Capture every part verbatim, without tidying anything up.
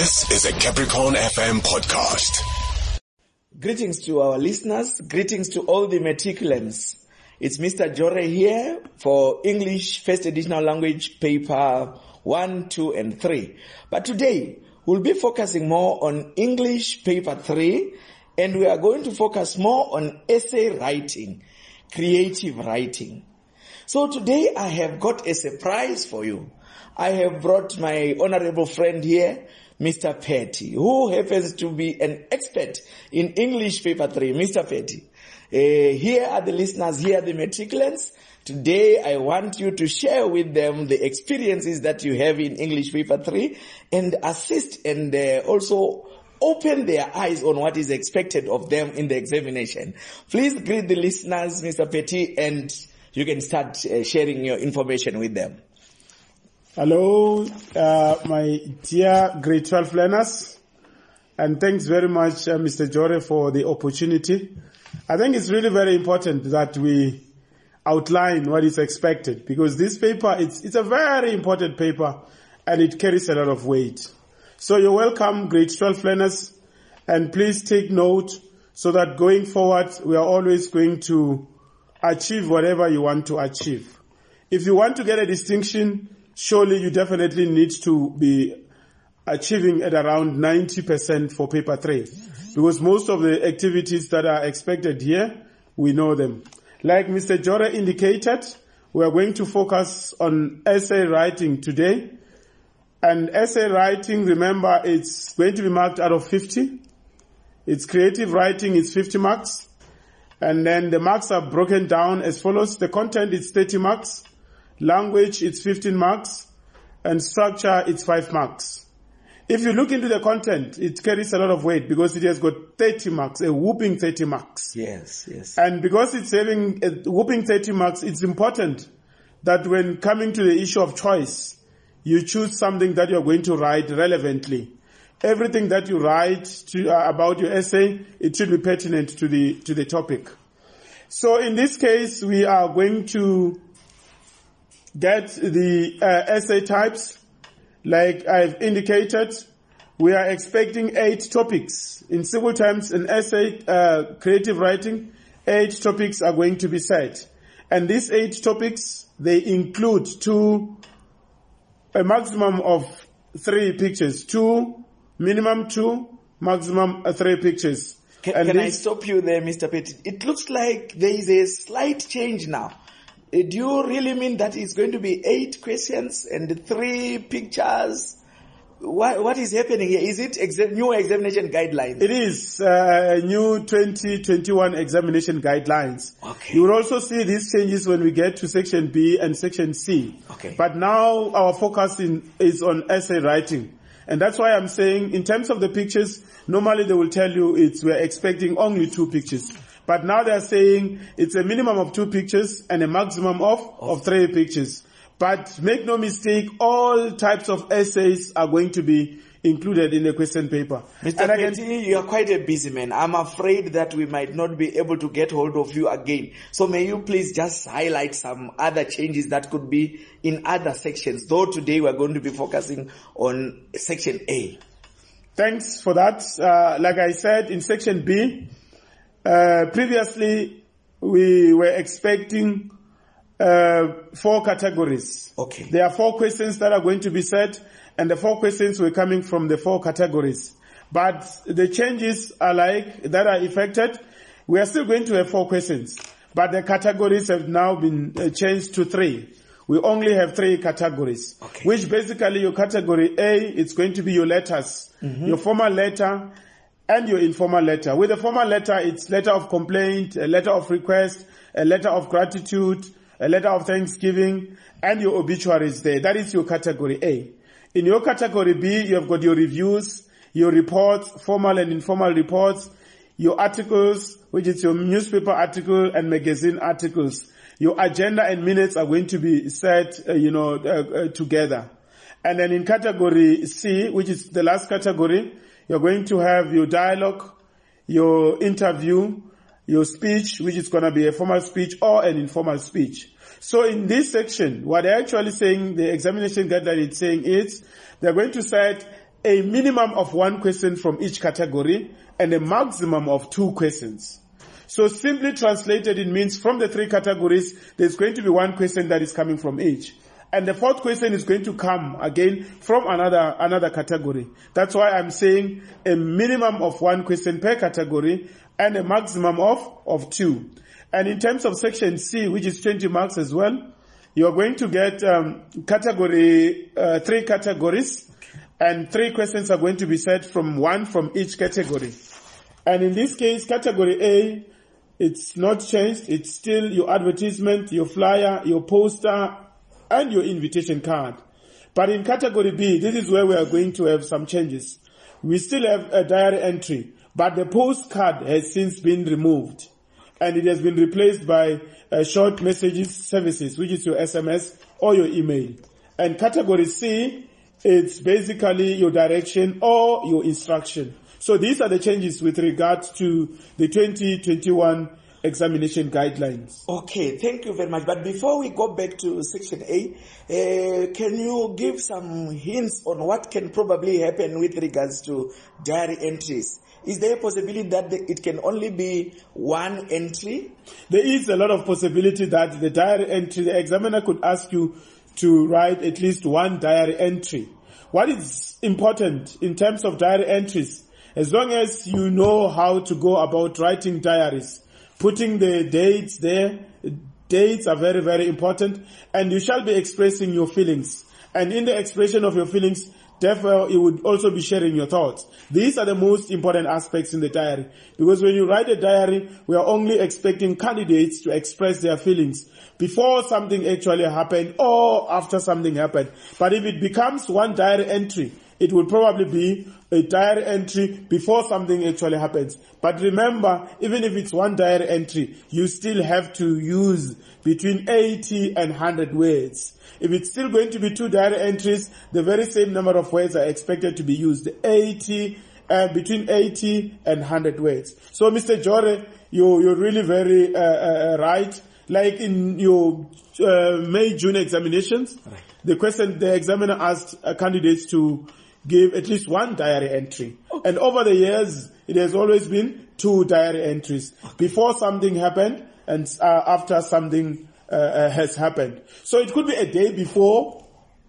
This is a Capricorn F M podcast. Greetings to our listeners. Greetings to all the matriculants. It's Mister Jore here for English First Additional Language Paper one, two, and three. But today, we'll be focusing more on English Paper three, and we are going to focus more on essay writing, creative writing. So today, I have got a surprise for you. I have brought my honorable friend here, Mister Petty, who happens to be an expert in English Paper three. Mister Petty, uh, here are the listeners, here are the matriculants. Today, I want you to share with them the experiences that you have in English Paper three and assist and uh, also open their eyes on what is expected of them in the examination. Please greet the listeners, Mister Petty, and you can start uh, sharing your information with them. Hello, uh, my dear grade twelve learners, and thanks very much, uh, Mister Jore, for the opportunity. I think it's really very important that we outline what is expected, because this paper, it's, it's a very important paper, and it carries a lot of weight. So you're welcome, grade twelve learners, and please take note so that going forward, we are always going to achieve whatever you want to achieve. If you want to get a distinction, surely you definitely need to be achieving at around ninety percent for paper three, because most of the activities that are expected here, we know them. Like Mister Jore indicated, we are going to focus on essay writing today. And essay writing, remember, it's going to be marked out of fifty. It's creative writing, it's fifty marks. And then the marks are broken down as follows. The content is thirty marks. Language, it's fifteen marks, and structure, it's five marks. If you look into the content, it carries a lot of weight because it has got thirty marks, a whooping thirty marks. Yes, yes. And because it's having a whooping thirty marks, it's important that when coming to the issue of choice, you choose something that you're going to write relevantly. Everything that you write to, uh, about your essay, it should be pertinent to the, to the topic. So in this case, we are going to get the uh, essay types. Like I've indicated, we are expecting eight topics. In simple terms, an essay, uh, creative writing, eight topics are going to be set. And these eight topics, they include two, a maximum of three pictures. Two, minimum two, maximum uh, three pictures. Can, and can this, I stop you there, Mister Petty? It looks like there is a slight change now. Do you really mean that it's going to be eight questions and three pictures? What, what is happening here? Is it exa- new examination guidelines? It is uh, new twenty twenty-one examination guidelines. Okay. You will also see these changes when we get to section B and section C. Okay. But now our focus in, is on essay writing. And that's why I'm saying in terms of the pictures, normally they will tell you it's we're expecting only two pictures. But now they're saying it's a minimum of two pictures and a maximum of, of three pictures. But make no mistake, all types of essays are going to be included in the question paper. Mister Petty, you are quite a busy man. I'm afraid that we might not be able to get hold of you again. So may you please just highlight some other changes that could be in other sections. Though today we are going to be focusing on section A. Thanks for that. Uh, like I said, in section B, Uh, previously, we were expecting uh, four categories. Okay. There are four questions that are going to be set, and the four questions were coming from the four categories. But the changes are like, that are affected. We are still going to have four questions, but the categories have now been uh, changed to three. We only have three categories, okay. Which basically your category A, it's going to be your letters, mm-hmm. your formal letter, and your informal letter. With a formal letter, it's letter of complaint, a letter of request, a letter of gratitude, a letter of thanksgiving, and your obituaries there. That is your category A. In your category B, you have got your reviews, your reports, formal and informal reports, your articles, which is your newspaper article and magazine articles. Your agenda and minutes are going to be set, uh, you know, uh, uh, together. And then in category C, which is the last category, you're going to have your dialogue, your interview, your speech, which is going to be a formal speech or an informal speech. So in this section, what they're actually saying, the examination guideline is saying is, they're going to set a minimum of one question from each category and a maximum of two questions. So simply translated, it means from the three categories, there's going to be one question that is coming from each. And the fourth question is going to come again from another, another category. That's why I'm saying a minimum of one question per category and a maximum of, of two. And in terms of section C, which is twenty marks as well, you're going to get um, category, uh, three categories, and three questions are going to be set from one from each category. And in this case, category A, it's not changed. It's still your advertisement, your flyer, your poster, and your invitation card. But in category B, this is where we are going to have some changes. We still have a diary entry, but the postcard has since been removed. And it has been replaced by uh, short messages services, which is your S M S or your email. And category C, it's basically your direction or your instruction. So these are the changes with regard to the twenty twenty-one examination guidelines. Okay, thank you very much. But before we go back to section A, uh, can you give some hints on what can probably happen with regards to diary entries? Is there a possibility that the, it can only be one entry? There is a lot of possibility that the diary entry, the examiner could ask you to write at least one diary entry. What is important in terms of diary entries, as long as you know how to go about writing diaries, putting the dates there, dates are very, very important, and you shall be expressing your feelings. And in the expression of your feelings, therefore, you would also be sharing your thoughts. These are the most important aspects in the diary. Because when you write a diary, we are only expecting candidates to express their feelings before something actually happened or after something happened. But if it becomes one diary entry, it will probably be a diary entry before something actually happens. But remember, even if it's one diary entry, you still have to use between eighty and one hundred words. If it's still going to be two diary entries, the very same number of words are expected to be used, eighty, uh, between eighty and one hundred words. So, Mister Jore, you, you're really very uh, uh, right. Like in your uh, May, June examinations, right. The question, the examiner asked uh, candidates to give at least one diary entry. Okay. And over the years, it has always been two diary entries. Okay. Before something happened and uh, after something uh, uh, has happened. So it could be a day before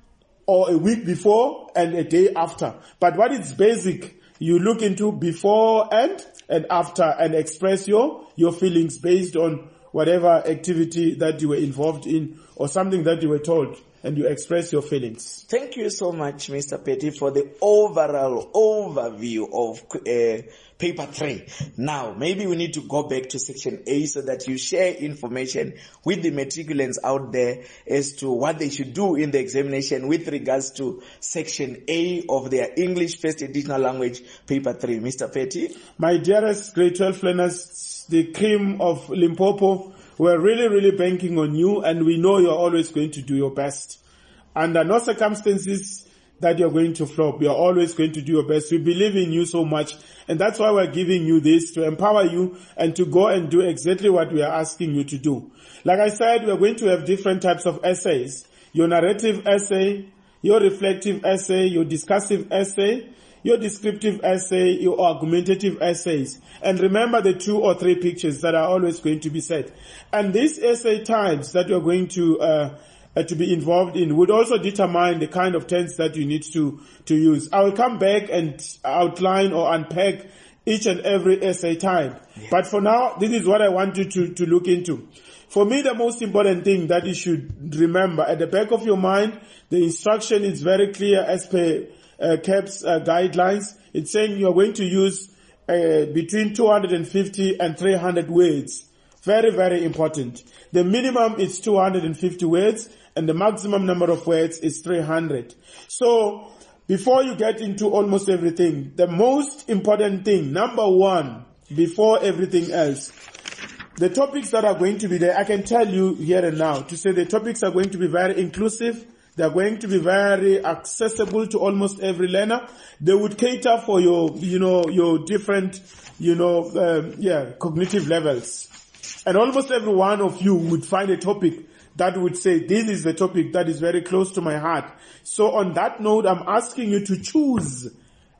or a week before and a day after. But what is basic, you look into before and and after and express your, your feelings based on whatever activity that you were involved in or something that you were told, and you express your feelings. Thank you so much, Mister Petty, for the overall overview of uh, paper three. Now, maybe we need to go back to section A so that you share information with the matriculants out there as to what they should do in the examination with regards to section A of their English First Additional Language paper three. Mister Petty? My dearest grade twelve learners, the cream of Limpopo, we're really, really banking on you, and we know you're always going to do your best. Under no circumstances that you're going to flop, you're always going to do your best. We believe in you so much, and that's why we're giving you this, to empower you and to go and do exactly what we are asking you to do. Like I said, we're going to have different types of essays. Your narrative essay, your reflective essay, your discussive essay, your descriptive essay, your argumentative essays. And remember the two or three pictures that are always going to be set. And these essay types that you're going to uh, uh, to be involved in would also determine the kind of tense that you need to, to use. I will come back and outline or unpack each and every essay type. Yeah. But for now, this is what I want you to, to look into. For me, the most important thing that you should remember, at the back of your mind, the instruction is very clear as per Uh, C A P's uh, guidelines. It's saying you're going to use uh, between two hundred fifty and three hundred words. Very, very important. The minimum is two hundred fifty words and the maximum number of words is three hundred. So, before you get into almost everything, the most important thing, number one, before everything else, the topics that are going to be there, I can tell you here and now, to say the topics are going to be very inclusive. They're going to be very accessible to almost every learner. They would cater for your, you know, your different, you know, um, yeah, cognitive levels. And almost every one of you would find a topic that would say, this is the topic that is very close to my heart. So on that note, I'm asking you to choose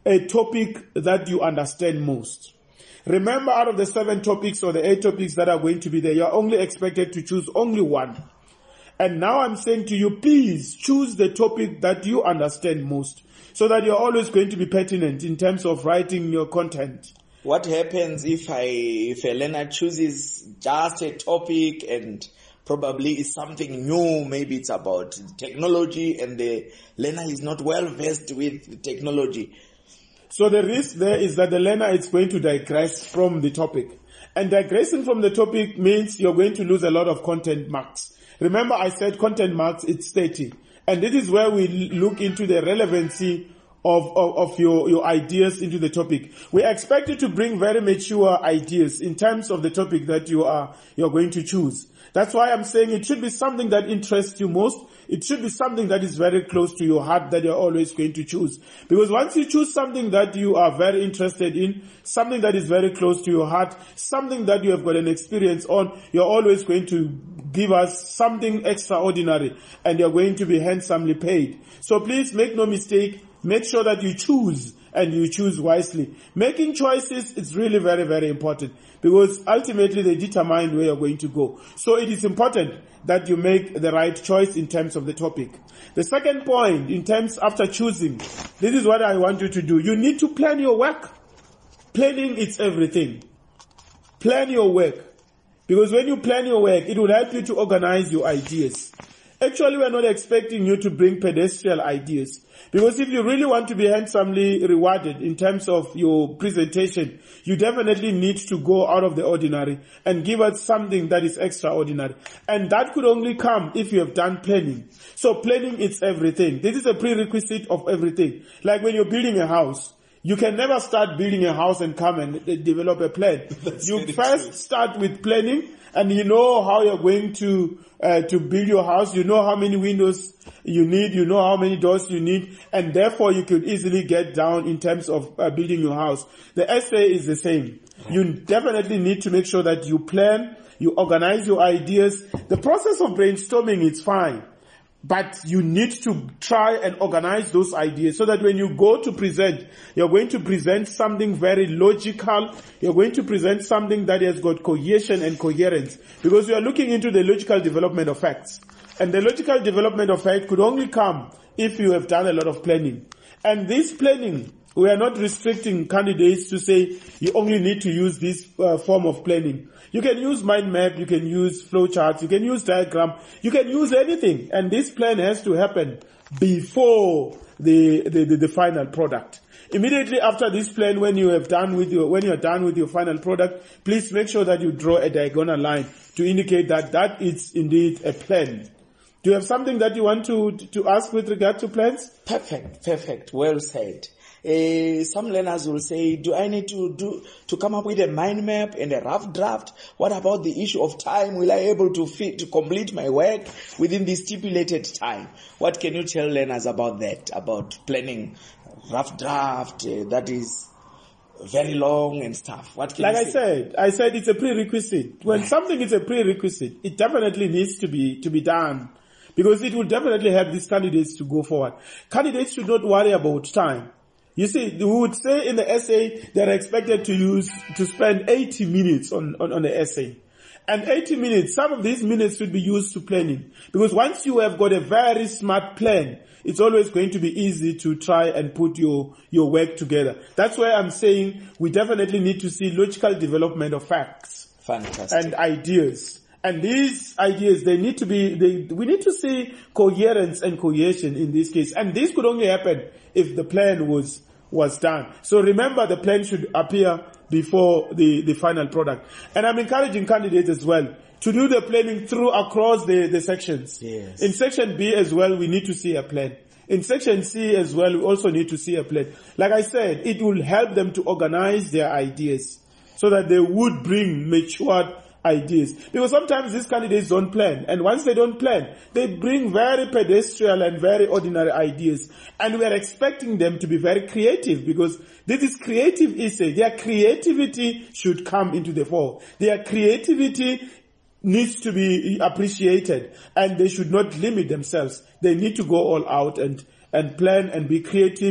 a topic that you understand most. Remember, out of the seven topics or the eight topics that are going to be there, you're only expected to choose only one. And now I'm saying to you, please choose the topic that you understand most, so that you're always going to be pertinent in terms of writing your content. What happens if I, if a learner chooses just a topic and probably it's something new, maybe it's about technology and the learner is not well versed with technology? So the risk there is that the learner is going to digress from the topic. And digressing from the topic means you're going to lose a lot of content marks. Remember, I said content marks, it's thirty. And this is where we look into the relevancy of, of, of your, your ideas into the topic. We expect you to bring very mature ideas in terms of the topic that you are, you're going to choose. That's why I'm saying it should be something that interests you most. It should be something that is very close to your heart that you're always going to choose. Because once you choose something that you are very interested in, something that is very close to your heart, something that you have got an experience on, you're always going to give us something extraordinary and you're going to be handsomely paid. So please make no mistake. Make sure that you choose and you choose wisely. Making choices is really very, very important because ultimately they determine where you're going to go. So it is important that you make the right choice in terms of the topic. The second point, in terms after choosing, this is what I want you to do. You need to plan your work. Planning is everything. Plan your work. Because when you plan your work, it will help you to organize your ideas. Actually, we're not expecting you to bring pedestrian ideas. Because if you really want to be handsomely rewarded in terms of your presentation, you definitely need to go out of the ordinary and give us something that is extraordinary. And that could only come if you have done planning. So planning is everything. This is a prerequisite of everything. Like when you're building a house, you can never start building a house and come and develop a plan. You first true. start with planning, and you know how you're going to uh, to build your house. You know how many windows you need. You know how many doors you need, and therefore you could easily get down in terms of uh, building your house. The essay is the same. You definitely need to make sure that you plan, you organize your ideas. The process of brainstorming is fine. But you need to try and organize those ideas so that when you go to present, you're going to present something very logical. You're going to present something that has got cohesion and coherence. Because you are looking into the logical development of facts. And the logical development of facts could only come if you have done a lot of planning. And this planning, we are not restricting candidates to say you only need to use this uh, form of planning. You can use mind map, you can use flowcharts, you can use diagram, you can use anything. And this plan has to happen before the, the, the, the final product. Immediately after this plan, when you have done with your, when you are done with your final product, please make sure that you draw a diagonal line to indicate that that is indeed a plan. Do you have something that you want to, to ask with regard to plans? Perfect, perfect. Well said. Uh, some learners will say, do I need to do to come up with a mind map and a rough draft? What about the issue of time? Will I be able to fit to complete my work within the stipulated time? What can you tell learners about that? About planning rough draft uh, that is very long and stuff. What can like you I say? said, I said it's a prerequisite. When something is a prerequisite, it definitely needs to be to be done. Because it will definitely help these candidates to go forward. Candidates should not worry about time. You see, we would say in the essay they're expected to use, to spend eighty minutes on, on, on the essay. And eighty minutes, some of these minutes should be used to planning. Because once you have got a very smart plan, it's always going to be easy to try and put your, your work together. That's why I'm saying we definitely need to see logical development of facts. Fantastic. And ideas. And these ideas, they need to be, they, we need to see coherence and cohesion in this case. And this could only happen if the plan was, was done. So remember, the plan should appear before the, the final product. And I'm encouraging candidates as well to do the planning through across the, the sections. Yes. In section B as well, we need to see a plan. In section C as well, we also need to see a plan. Like I said, it will help them to organize their ideas so that they would bring matured ideas. Because sometimes these candidates don't plan. And once they don't plan, they bring very pedestrian and very ordinary ideas. And we are expecting them to be very creative because this is creative essay. Their creativity should come into the fore. Their creativity needs to be appreciated and they should not limit themselves. They need to go all out and, and plan and be creative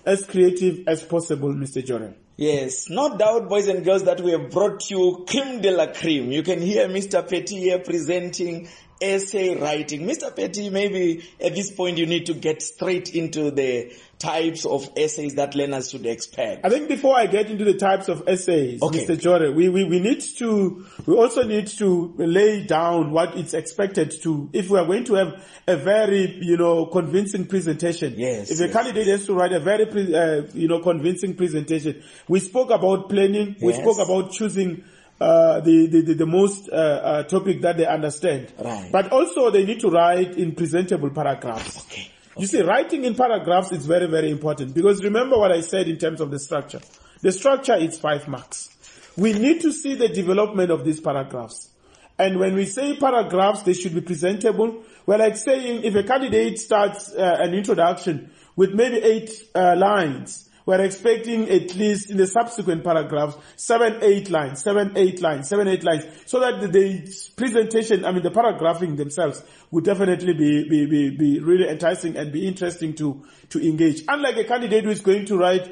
as creative as possible, Mister Jore. Yes, no doubt, boys and girls, that we have brought you creme de la creme. You can hear Mister Petty here presenting essay writing. Mister Petty, maybe at this point you need to get straight into the types of essays that learners should expect. I think before I get into the types of essays, okay. Mister Jore, we, we, we need to, we also need to lay down what it's expected to, if we are going to have a very, you know, convincing presentation. Yes. If a yes. candidate has to write a very, uh, you know, convincing presentation. We spoke about planning. We yes. spoke about choosing Uh, the, the, the, the most, uh, uh, topic that they understand. Right. But also they need to write in presentable paragraphs. Okay. okay. You see, writing in paragraphs is very, very important because remember what I said in terms of the structure. The structure is five marks. We need to see the development of these paragraphs. And when we say paragraphs, they should be presentable. We're like saying if a candidate starts uh, an introduction with maybe eight uh, lines, we're expecting at least in the subsequent paragraphs, seven, eight lines, seven, eight lines, seven, eight lines, so that the, the presentation, I mean the paragraphing themselves would definitely be, be, be, be really enticing and be interesting to, to engage. Unlike a candidate who is going to write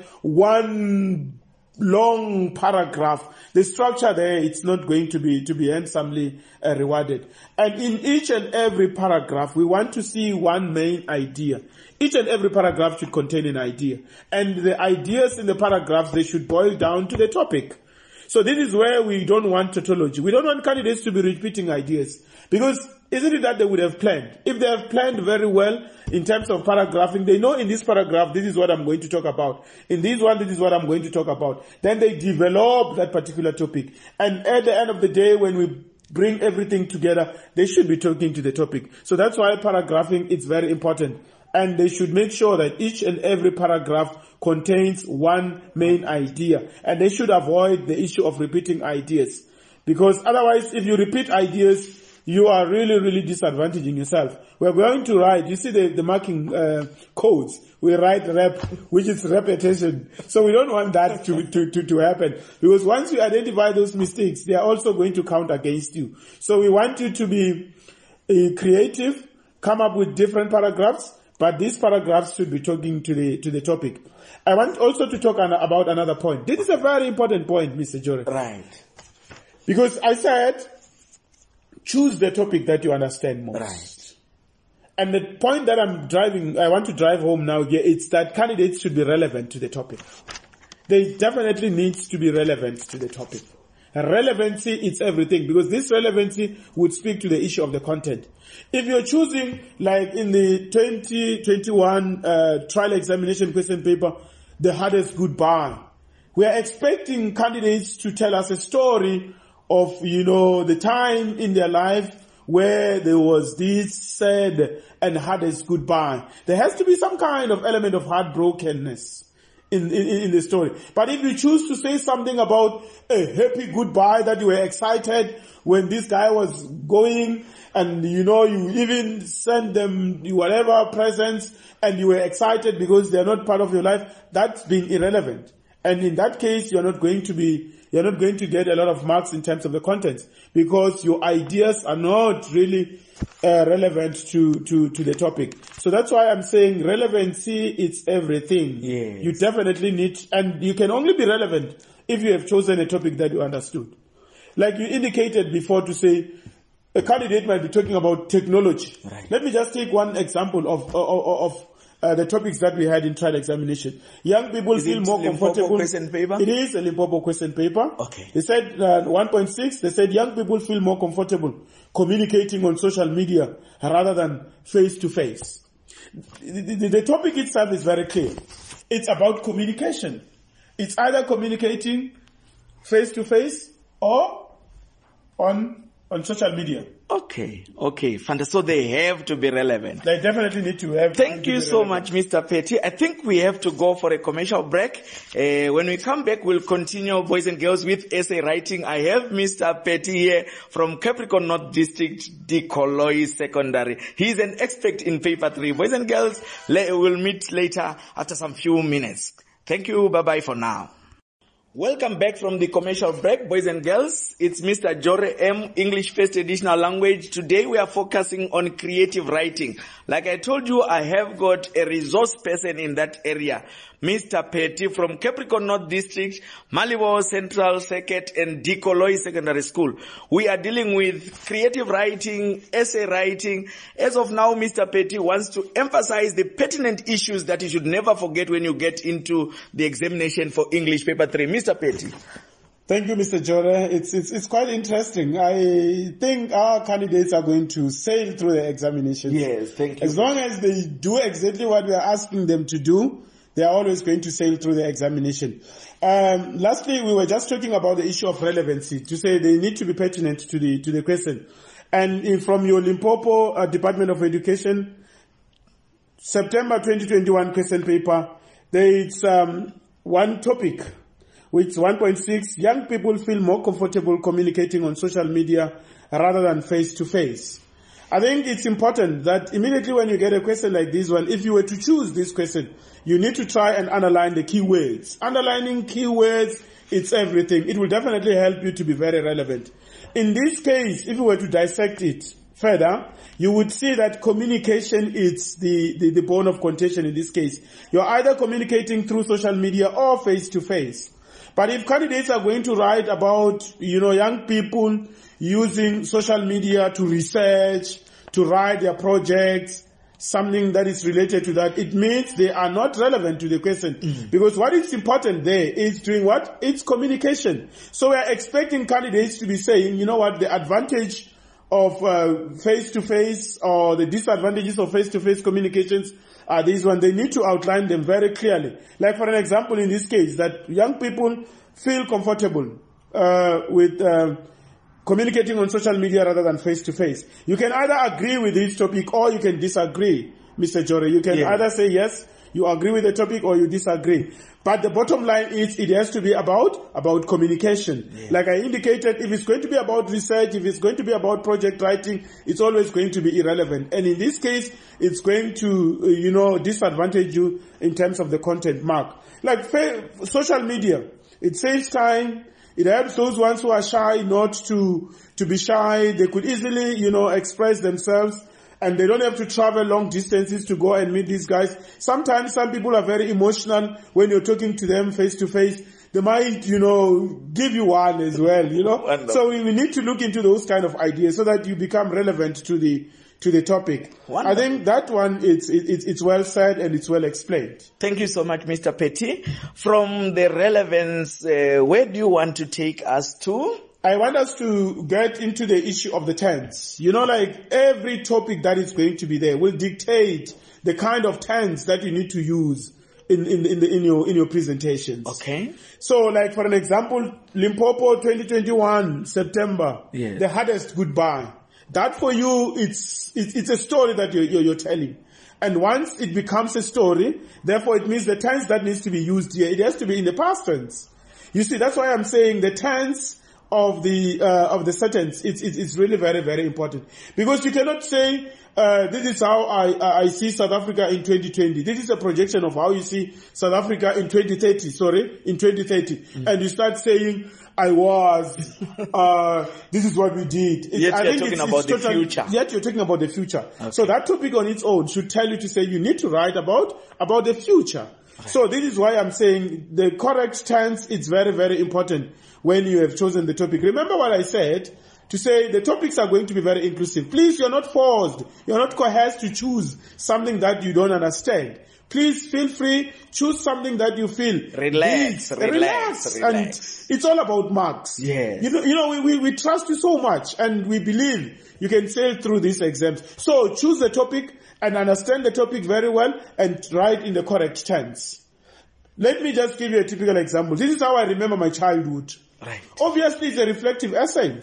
one long paragraph, the structure there, it's not going to be, to be handsomely uh, rewarded. And in each and every paragraph, we want to see one main idea. Each and every paragraph should contain an idea. And the ideas in the paragraphs, they should boil down to the topic. So this is where we don't want tautology. We don't want candidates to be repeating ideas. Because isn't it that they would have planned? If they have planned very well in terms of paragraphing, they know in this paragraph, this is what I'm going to talk about. In this one, this is what I'm going to talk about. Then they develop that particular topic. And at the end of the day, when we bring everything together, they should be talking to the topic. So that's why paragraphing is very important. And they should make sure that each and every paragraph contains one main idea. And they should avoid the issue of repeating ideas. Because otherwise, if you repeat ideas, you are really, really disadvantaging yourself. We're going to write, you see the, the marking uh, codes. We write rep, which is repetition. So we don't want that to, to, to, to happen. Because once you identify those mistakes, they are also going to count against you. So we want you to be uh, creative, come up with different paragraphs, but these paragraphs should be talking to the to the topic. I want also to talk an, about another point. This is a very important point, Mister Jore. Right. Because I said, choose the topic that you understand most. Right. And the point that I'm driving, I want to drive home now here, it's that candidates should be relevant to the topic. They definitely need to be relevant to the topic. Relevancy, it's everything, because this relevancy would speak to the issue of the content. If you're choosing, like in the twenty twenty-one uh, trial examination question paper, the hardest goodbye, we are expecting candidates to tell us a story of, you know, the time in their life where there was this sad and hardest goodbye. There has to be some kind of element of heartbrokenness In, in, in the story. But if you choose to say something about a happy goodbye, that you were excited when this guy was going, and you know, you even send them whatever presents and you were excited because they're not part of your life, that's being irrelevant. And in that case, you're not going to be, you're not going to get a lot of marks in terms of the content, because your ideas are not really uh, relevant to, to, to the topic. So that's why I'm saying relevancy, it's everything. Yes. You definitely need, and you can only be relevant if you have chosen a topic that you understood. Like you indicated before, to say a candidate might be talking about technology. Right. Let me just take one example of, of, of Uh, the topics that we had in trial examination. Young people is feel it more Limpopo comfortable. Question paper? It is a Limpopo question paper. Okay. They said uh, one point six, they said young people feel more comfortable communicating on social media rather than face to face. The, the, the topic itself is very clear. It's about communication. It's either communicating face to face or on on social media. Okay, okay, fantastic. So they have to be relevant. They definitely need to have. Thank you so much, Mister Petty. I think we have to go for a commercial break. Uh, when we come back, we'll continue, boys and girls, with essay writing. I have Mister Petty here from Capricorn North District, Dikoloi Secondary. He's an expert in paper three. Boys and girls, we'll meet later after some few minutes. Thank you. Bye-bye for now. Welcome back from the commercial break, boys and girls. It's Mister Jore M, English First Additional Language. Today we are focusing on creative writing. Like I told you, I have got a resource person in that area, Mister Petty from Capricorn North District, Malibu Central Circuit, and Dikoloi Secondary School. We are dealing with creative writing, essay writing. As of now, Mister Petty wants to emphasize the pertinent issues that you should never forget when you get into the examination for English Paper three. Mister Petty. Thank you, Mister Jore. It's, it's, it's quite interesting. I think our candidates are going to sail through the examinations. Yes, thank you. As long as they do exactly what we are asking them to do, they are always going to sail through the examination. Um, lastly, we were just talking about the issue of relevancy, to say they need to be pertinent to the, to the question. And in, from your Limpopo uh, Department of Education, September twenty twenty-one question paper, there is um, one topic, which one point six, young people feel more comfortable communicating on social media rather than face-to-face. I think it's important that immediately when you get a question like this one, if you were to choose this question, you need to try and underline the keywords. Underlining keywords, it's everything. It will definitely help you to be very relevant. In this case, if you were to dissect it further, you would see that communication is the, the, the bone of contention in this case. You're either communicating through social media or face-to-face. But if candidates are going to write about, you know, young people using social media to research, to write their projects, something that is related to that, it means they are not relevant to the question. Mm-hmm. Because what is important there is doing what? It's communication. So we are expecting candidates to be saying, you know what, the advantage of uh, face-to-face or the disadvantages of face-to-face communications are these one. They need to outline them very clearly. Like for an example in this case, that young people feel comfortable uh, with uh, communicating on social media rather than face-to-face. You can either agree with this topic or you can disagree, Mister Jore. You can yeah. either say yes, you agree with the topic, or you disagree. But the bottom line is it has to be about, about communication. Yeah. Like I indicated, if it's going to be about research, if it's going to be about project writing, it's always going to be irrelevant. And in this case, it's going to, you know, disadvantage you in terms of the content mark. Like social media, it saves time. It helps those ones who are shy not to, to be shy. They could easily, you know, express themselves. And they don't have to travel long distances to go and meet these guys. Sometimes some people are very emotional when you're talking to them face to face. They might, you know, give you one as well, you know. Wonderful. So we need to look into those kind of ideas so that you become relevant to the to the topic. Wonderful. I think that one, it's, it's, it's well said and it's well explained. Thank you so much, Mister Petty. From the relevance, uh, where do you want to take us to? I want us to get into the issue of the tense. You know, like every topic that is going to be there will dictate the kind of tense that you need to use in, in, in, the, in your, in your presentations. Okay. So like for an example, Limpopo twenty twenty-one, September, yes. The hardest goodbye. That for you, it's, it's, it's a story that you're, you're, you're telling. And once it becomes a story, therefore it means the tense that needs to be used here, it has to be in the past tense. You see, that's why I'm saying the tense of the uh, of the sentence, it's it's really very very important, because you cannot say uh, this is how I I see South Africa in twenty twenty. This is a projection of how you see South Africa in twenty thirty. Sorry, in twenty thirty, mm-hmm. And you start saying I was. uh This is what we did. It, yet I you're think talking it's, about it's the total, future. Yet you're talking about the future. Okay. So that topic on its own should tell you to say you need to write about about the future. Okay. So this is why I'm saying the correct tense is very very important when you have chosen the topic. Remember what I said, to say the topics are going to be very inclusive. Please, you're not forced. You're not coerced to choose something that you don't understand. Please feel free, choose something that you feel. Relax, relax, relax, relax. And it's all about marks. Yes. You know, you know, we, we, we trust you so much and we believe you can sail through these exams. So choose the topic and understand the topic very well and write in the correct tense. Let me just give you a typical example. This is how I remember my childhood. Right. Obviously, it's a reflective essay.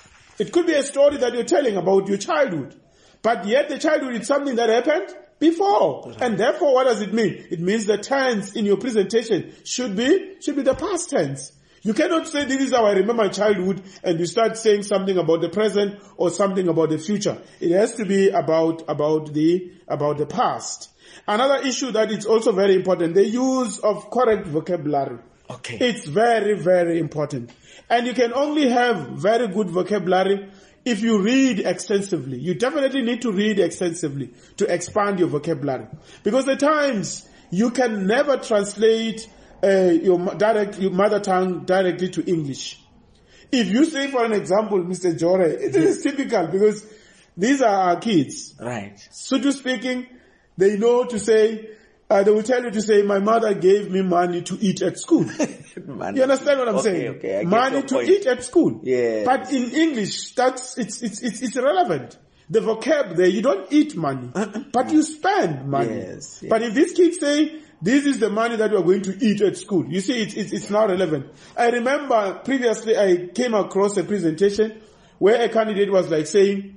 It could be a story that you're telling about your childhood. But yet the childhood is something that happened before. Right. And therefore, what does it mean? It means the tense in your presentation should be, should be the past tense. You cannot say, this is how I remember my childhood, and you start saying something about the present or something about the future. It has to be about, about the, about the past. Another issue that is also very important, the use of correct vocabulary. Okay. It's very, very important. And you can only have very good vocabulary if you read extensively. You definitely need to read extensively to expand your vocabulary. Because at times, you can never translate uh, your, direct, your mother tongue directly to English. If you say, for an example, Mister Jore, it is typical because these are our kids. Right. Sotho speaking, they know to say, uh, they will tell you to say, my mother gave me money to eat at school. You understand what I'm okay, saying? Okay, I money to point. eat at school. Yeah. But in English, that's, it's, it's, it's, it's irrelevant. The vocab there, you don't eat money, but you spend money. Yes, yes. But if these kids say, this is the money that we are going to eat at school, you see, it's, it's, it's not relevant. I remember previously I came across a presentation where a candidate was like saying,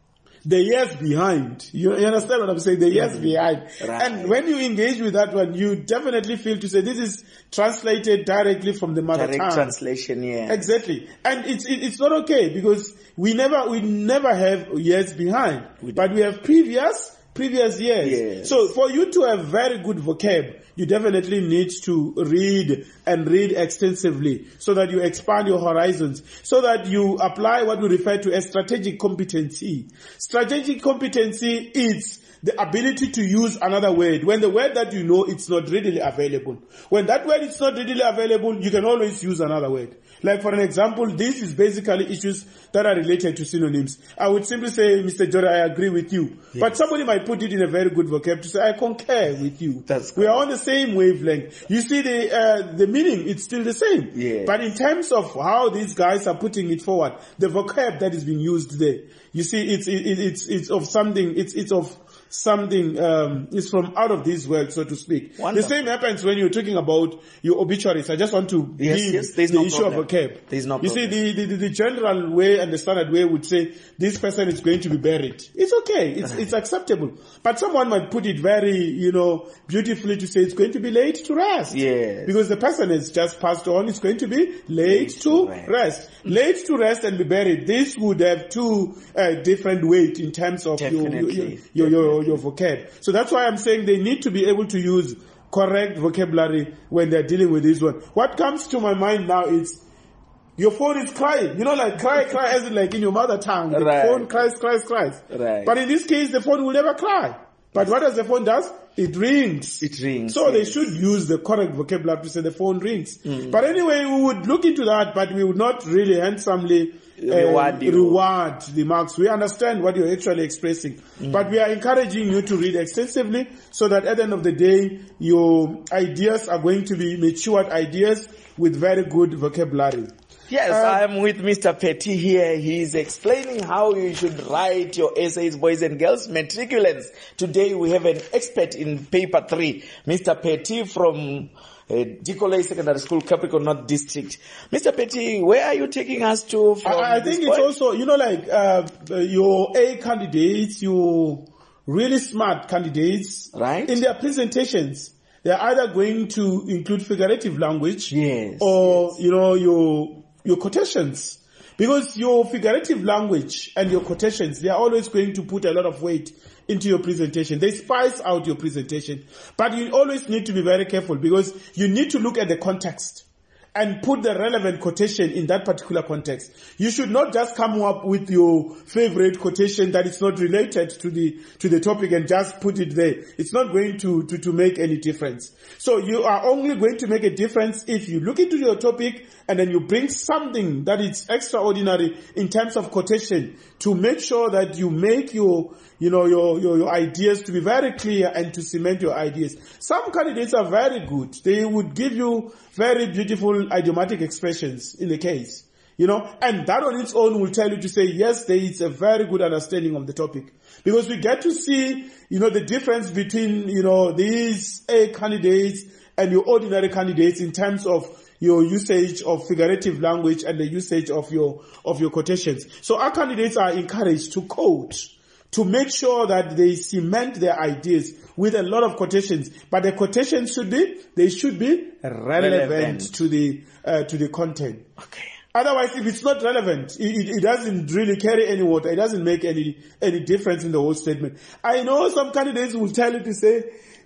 the years behind. You, you understand what I'm saying? The years mm. behind. Right. And when you engage with that one, you definitely feel to say this is translated directly from the mother Direct tongue. translation, yeah. Exactly. And it's it, it's not okay because we never we never have years behind, we but we have previous previous years. Yes. So for you to have very good vocab, you definitely need to read and read extensively so that you expand your horizons, so that you apply what we refer to as strategic competency. Strategic competency is the ability to use another word when the word that you know it's not readily available. When that word is not readily available, you can always use another word. Like for an example, this is basically issues that are related to synonyms. I would simply say, Mister Jore, I agree with you. Yes. But somebody might put it in a very good vocab to say, I concur with you. That's we are on the same wavelength. You see, the uh, the meaning, it's still the same. Yes. But in terms of how these guys are putting it forward, the vocab that is being used there, you see, it's it, it's it's of something, it's it's of something um, is from out of this world, so to speak. Wonderful. The same happens when you're talking about your obituaries. I just want to yes, give yes, the no issue problem. of vocab. There's no you problem. see, the, the, the general way and the standard way would say, this person is going to be buried. It's okay. It's, it's acceptable. But someone might put it very, you know, beautifully to say it's going to be laid to rest. Yes. Because the person has just passed on. It's going to be laid, laid to, to rest. rest. Laid to rest and be buried. This would have two uh, different weight in terms of your, your, your, your, your, your vocab. So that's why I'm saying they need to be able to use correct vocabulary when they're dealing with this one. What comes to my mind now is your phone is crying. You know, like cry, cry as in like in your mother tongue. The right. phone cries, cries, cries. Right. But in this case, the phone will never cry. But what does the phone does? It rings. It rings. So yes. they should use the correct vocabulary to say the phone rings. Mm. But anyway, we would look into that, but we would not really handsomely uh, reward, reward the marks. We understand what you're actually expressing. Mm. But we are encouraging you to read extensively so that at the end of the day, your ideas are going to be matured ideas with very good vocabulary. Yes, Uh, I'm with Mister Petty here. He's explaining how you should write your essays, boys and girls, matriculants. Today we have an expert in paper three, Mister Petty from uh, Dikolei Secondary School, Capricorn North District. Mister Petty, where are you taking us to from I, I this think point? it's also, you know, like uh, your A candidates, your really smart candidates, right? In their presentations, they're either going to include figurative language, yes, or yes. you know your your quotations, because your figurative language and your quotations, they are always going to put a lot of weight into your presentation. They spice out your presentation, but you always need to be very careful because you need to look at the context and put the relevant quotation in that particular context. You should not just come up with your favorite quotation that is not related to the to the topic and just put it there. It's not going to, to, to make any difference. So you are only going to make a difference if you look into your topic and then you bring something that is extraordinary in terms of quotation to make sure that you make your you know, your, your, your ideas to be very clear and to cement your ideas. Some candidates are very good. They would give you very beautiful idiomatic expressions in the case, you know, and that on its own will tell you to say, yes, there is a very good understanding of the topic. Because we get to see, you know, the difference between, you know, these A candidates and your ordinary candidates in terms of your usage of figurative language and the usage of your, of your quotations. So our candidates are encouraged to quote, to make sure that they cement their ideas with a lot of quotations. But the quotations should be, they should be relevant, relevant. to the, uh, to the content. Okay. Otherwise, if it's not relevant, it, it, it doesn't really carry any water. It doesn't make any, any difference in the whole statement. I know some candidates will tell you to say,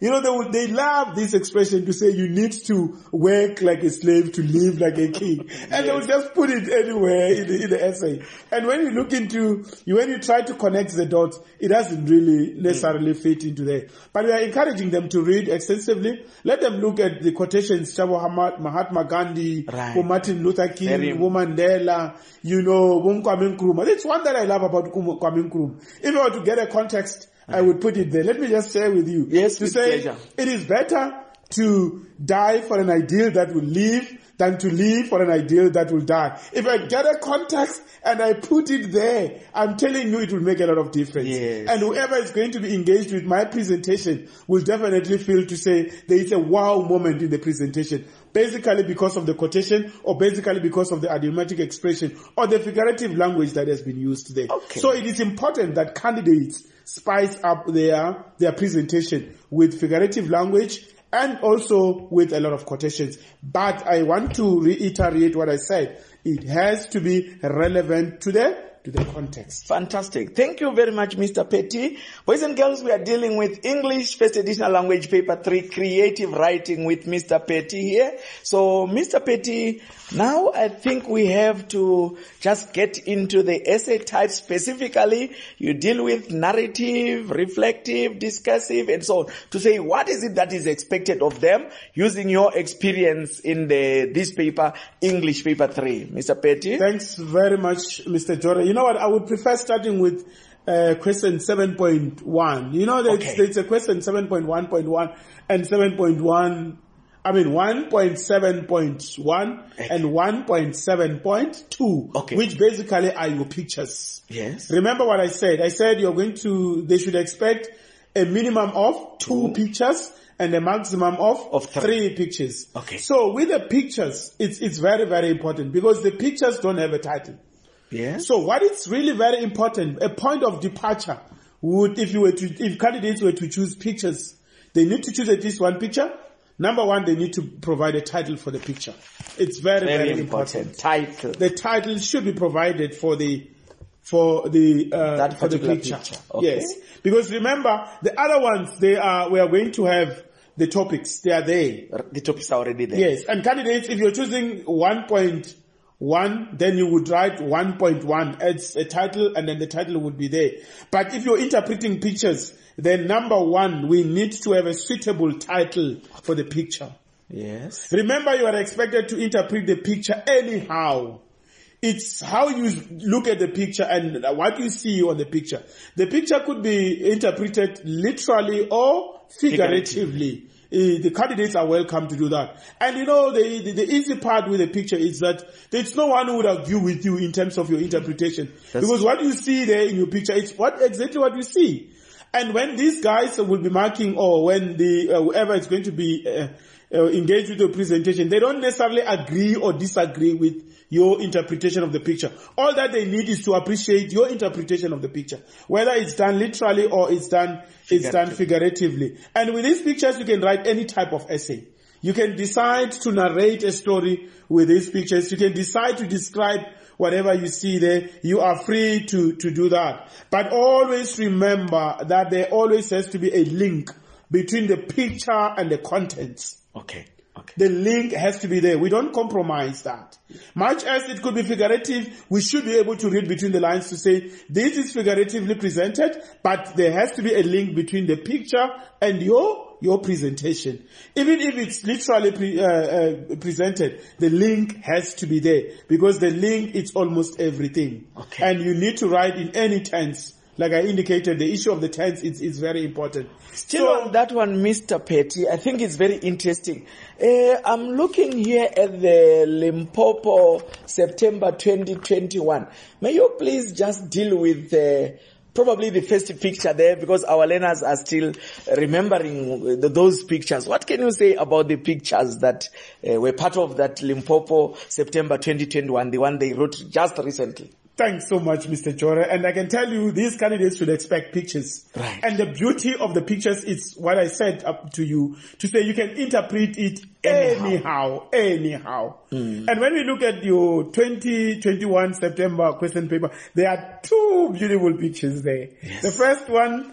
You know, they would, they love this expression to say you need to work like a slave to live like a king. And yes. they would just put it anywhere in the, in the essay. And when you look into, when you try to connect the dots, it doesn't really necessarily mm. fit into there. But we are encouraging them to read extensively. Let them look at the quotations, Mahatma Gandhi, right. Martin Luther King, Mandela, you know, Kwame Nkrumah. That's one that I love about Kwame Nkrumah. If I were to get a context, I would put it there. Let me just share with you. Yes, to say pleasure. It is better to die for an ideal that will live than to live for an ideal that will die. If I get a context and I put it there, I'm telling you it will make a lot of difference. Yes. And whoever is going to be engaged with my presentation will definitely feel to say there is a wow moment in the presentation. Basically because of the quotation or basically because of the idiomatic expression or the figurative language that has been used today. Okay. So it is important that candidates spice up their, their presentation with figurative language and also with a lot of quotations. But I want to reiterate what I said. It has to be relevant to the to the context. Fantastic. Thank you very much, Mister Petty. Boys and girls, we are dealing with English First Additional Language Paper three, Creative Writing with Mister Petty here. So, Mister Petty, now I think we have to just get into the essay type specifically. You deal with narrative, reflective, discursive, and so on. To say what is it that is expected of them using your experience in the this paper, English Paper three. Mister Petty? Thanks very much, Mister Jore. You know what, I would prefer starting with uh, question seven point one. You know, there's, okay. there's a question seven point one point one and seven point one, I mean one point seven point one okay. and one point seven point two, okay. which basically are your pictures. Yes. Remember what I said? I said you're going to, they should expect a minimum of two Ooh. pictures and a maximum of, of three. three pictures. Okay. So with the pictures, it's, it's very, very important because the pictures don't have a title. Yeah. So what is really very important, a point of departure would, if you were to, if candidates were to choose pictures, they need to choose at least one picture. Number one, they need to provide a title for the picture. It's very, very, very important. important. Title. The title should be provided for the, for the, uh, that for the picture. picture. Okay. Yes. Because remember, the other ones, they are, we are going to have the topics. They are there. The topics are already there. Yes. And candidates, if you're choosing one point one, then you would write one point one as a title and then the title would be there. But if you're interpreting pictures, then number one, we need to have a suitable title for the picture. Yes. Remember, you are expected to interpret the picture anyhow. It's how you look at the picture and what you see on the picture. The picture could be interpreted literally or figuratively. The candidates are welcome to do that. And you know, the, the, the easy part with the picture is that there's no one who would argue with you in terms of your interpretation. That's because what you see there in your picture, it's what exactly what you see. And when these guys will be marking, or when the, uh, whoever is going to be uh, uh, engaged with your presentation, they don't necessarily agree or disagree with your interpretation of the picture. All that they need is to appreciate your interpretation of the picture, whether it's done literally or it's done it's done figuratively. And with these pictures, you can write any type of essay. You can decide to narrate a story with these pictures. You can decide to describe whatever you see there. You are free to, to do that. But always remember that there always has to be a link between the picture and the contents. Okay. Okay. The link has to be there. We don't compromise that. Much as it could be figurative, we should be able to read between the lines to say, this is figuratively presented, but there has to be a link between the picture and your, your presentation. Even if it's literally pre, uh, uh, presented, the link has to be there, because the link is almost everything. Okay. And you need to write in any tense. Like I indicated, the issue of the tense is, is very important. Still so, on that one, Mister Petty, I think it's very interesting. Uh, I'm looking here at the Limpopo September twenty twenty-one. May you please just deal with uh, probably the first picture there, because our learners are still remembering the, those pictures. What can you say about the pictures that uh, were part of that Limpopo September twenty twenty-one, the one they wrote just recently? Thanks so much, Mister Jore. And I can tell you, these candidates should expect pictures. Right. And the beauty of the pictures is what I said up to you, to say you can interpret it anyhow, anyhow. anyhow. Mm. And when we look at your twenty twenty-one September question paper, there are two beautiful pictures there. Yes. The first one,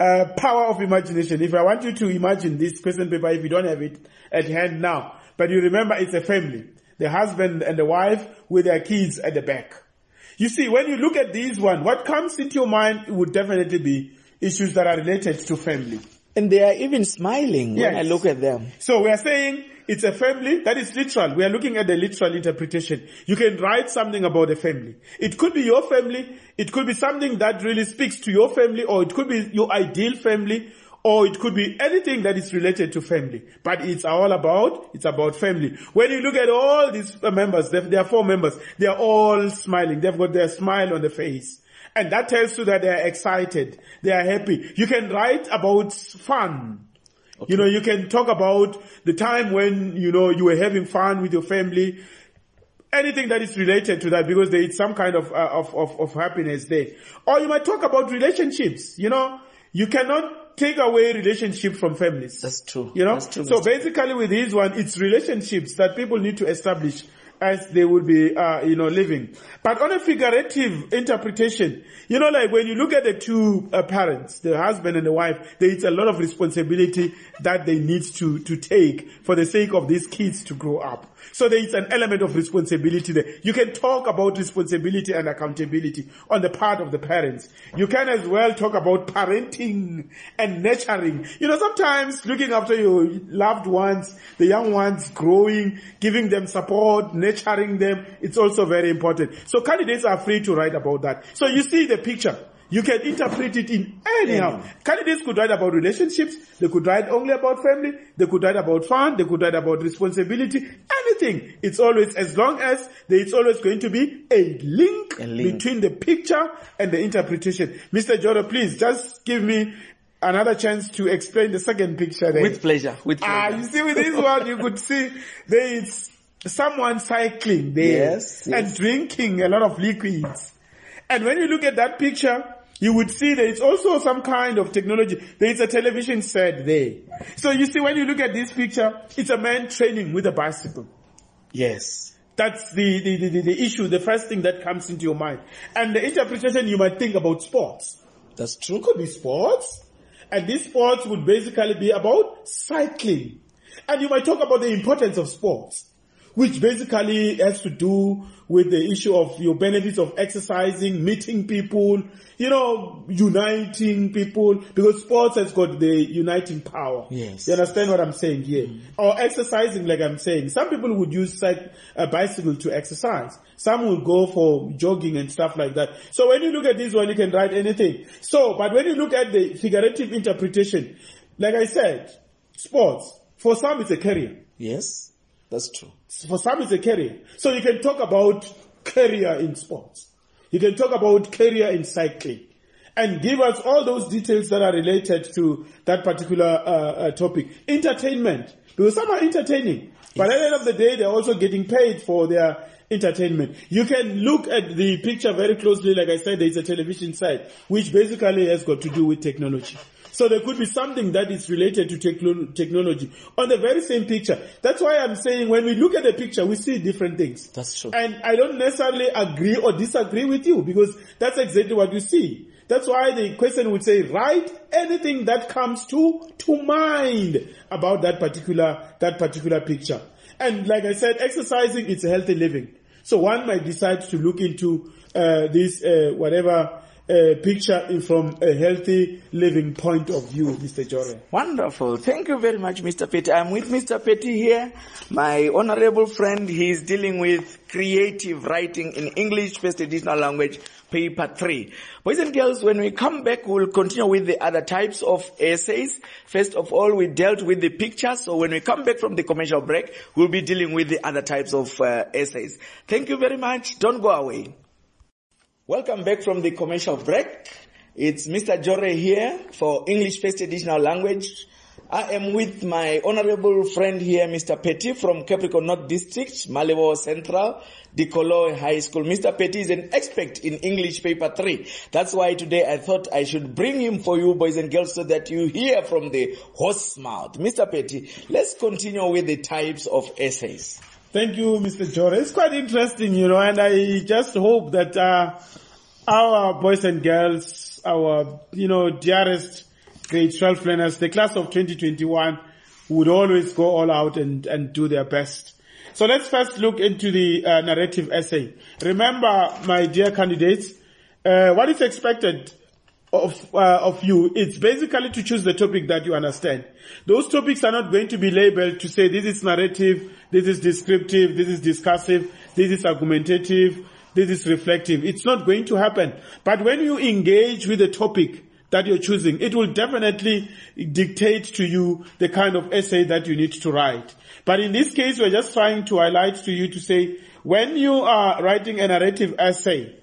uh, power of imagination. If I want you to imagine this question paper, if you don't have it at hand now, but you remember it's a family, the husband and the wife with their kids at the back. You see, when you look at these one, what comes into your mind would definitely be issues that are related to family. And they are even smiling Yes. when I look at them. So we are saying it's a family. That is literal. We are looking at the literal interpretation. You can write something about a family. It could be your family. It could be something that really speaks to your family, or it could be your ideal family, or it could be anything that is related to family. But it's all about, it's about family. When you look at all these members, there are four members, they are all smiling. They've got their smile on the face. And that tells you that they are excited. They are happy. You can write about fun. Okay. You know, you can talk about the time when, you know, you were having fun with your family. Anything that is related to that, because there is some kind of, uh, of, of, of happiness there. Or you might talk about relationships. You know, you cannot take away relationship from families. That's true. You know, That's true, so Mister basically with this one, it's relationships that people need to establish as they would be, uh, you know, living. But on a figurative interpretation, you know, like when you look at the two uh, parents, the husband and the wife, there is a lot of responsibility that they need to, to take for the sake of these kids to grow up. So there is an element of responsibility there. You can talk about responsibility and accountability on the part of the parents. You can as well talk about parenting and nurturing. You know, sometimes looking after your loved ones, the young ones growing, giving them support, nurturing them, it's also very important. So candidates are free to write about that. So you see the picture. You can interpret it in anyhow. Yeah. Candidates could write about relationships. They could write only about family. They could write about fun. They could write about responsibility. Anything. It's always, as long as there is always going to be a link, a link between the picture and the interpretation. Mister Joro, please just give me another chance to explain the second picture there. With pleasure. With pleasure. Ah, you see with this one, you could see there is someone cycling there. Yes, yes. And drinking a lot of liquids. And when you look at that picture, you would see that it's also some kind of technology. There is a television set there. So you see, when you look at this picture, it's a man training with a bicycle. Yes. That's the, the, the, the issue, the first thing that comes into your mind. And the interpretation, you might think about sports. That's true. It could be sports. And these sports would basically be about cycling. And you might talk about the importance of sports, which basically has to do with the issue of your benefits of exercising, meeting people, you know, uniting people, because sports has got the uniting power. Yes. You understand what I'm saying here? Mm. Or exercising, like I'm saying. Some people would use like a bicycle to exercise. Some will go for jogging and stuff like that. So when you look at this one, you can write anything. So, but when you look at the figurative interpretation, like I said, sports, for some it's a career. Yes. That's true. For some, it's a career. So you can talk about career in sports. You can talk about career in cycling. And give us all those details that are related to that particular uh, uh, topic. Entertainment. Because some are entertaining. Yes. But at the end of the day, they're also getting paid for their entertainment. You can look at the picture very closely. Like I said, there's a television site, which basically has got to do with technology. So there could be something that is related to techlo- technology on the very same picture. That's why I'm saying when we look at the picture, we see different things. That's true. And I don't necessarily agree or disagree with you, because that's exactly what you see. That's why the question would say, write anything that comes to, to mind about that particular, that particular picture. And like I said, exercising, it's a healthy living. So one might decide to look into, uh, this, uh, whatever, Uh, picture from a healthy living point of view, Mister Jore. Wonderful. Thank you very much, Mister Petty. I'm with Mister Petty here, my honorable friend. He's dealing with creative writing in English First Additional Language, paper three. Boys and girls, when we come back, we'll continue with the other types of essays. First of all, we dealt with the pictures. So when we come back from the commercial break, we'll be dealing with the other types of uh, essays. Thank you very much. Don't go away. Welcome back from the commercial break. It's Mister Jore here for English First Additional Language. I am with my honorable friend here, Mister Petty from Capricorn North District, Malebo Central, Dikolo High School. Mister Petty is an expert in English paper three. That's why today I thought I should bring him for you, boys and girls, so that you hear from the horse's mouth. Mister Petty, let's continue with the types of essays. Thank you, Mister Jore. It's quite interesting, you know, and I just hope that uh, our boys and girls, our, you know, dearest grade twelve learners, the class of twenty twenty-one would always go all out and, and do their best. So let's first look into the uh, narrative essay. Remember, my dear candidates, uh, what is expected of uh, of you, it's basically to choose the topic that you understand. Those topics are not going to be labeled to say this is narrative, this is descriptive, this is discursive, this is argumentative, this is reflective. It's not going to happen. But when you engage with the topic that you're choosing, it will definitely dictate to you the kind of essay that you need to write. But in this case, we're just trying to highlight to you to say, when you are writing a narrative essay,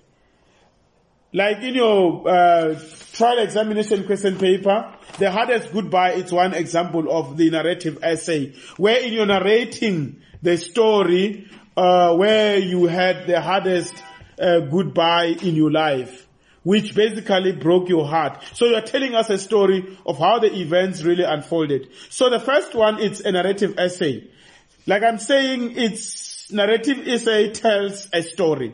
like in your uh, trial examination question paper, the hardest goodbye is one example of the narrative essay, where in you're narrating the story uh, where you had the hardest uh, goodbye in your life, which basically broke your heart. So you're telling us a story of how the events really unfolded. So the first one, it's a narrative essay. Like I'm saying, it's narrative essay tells a story.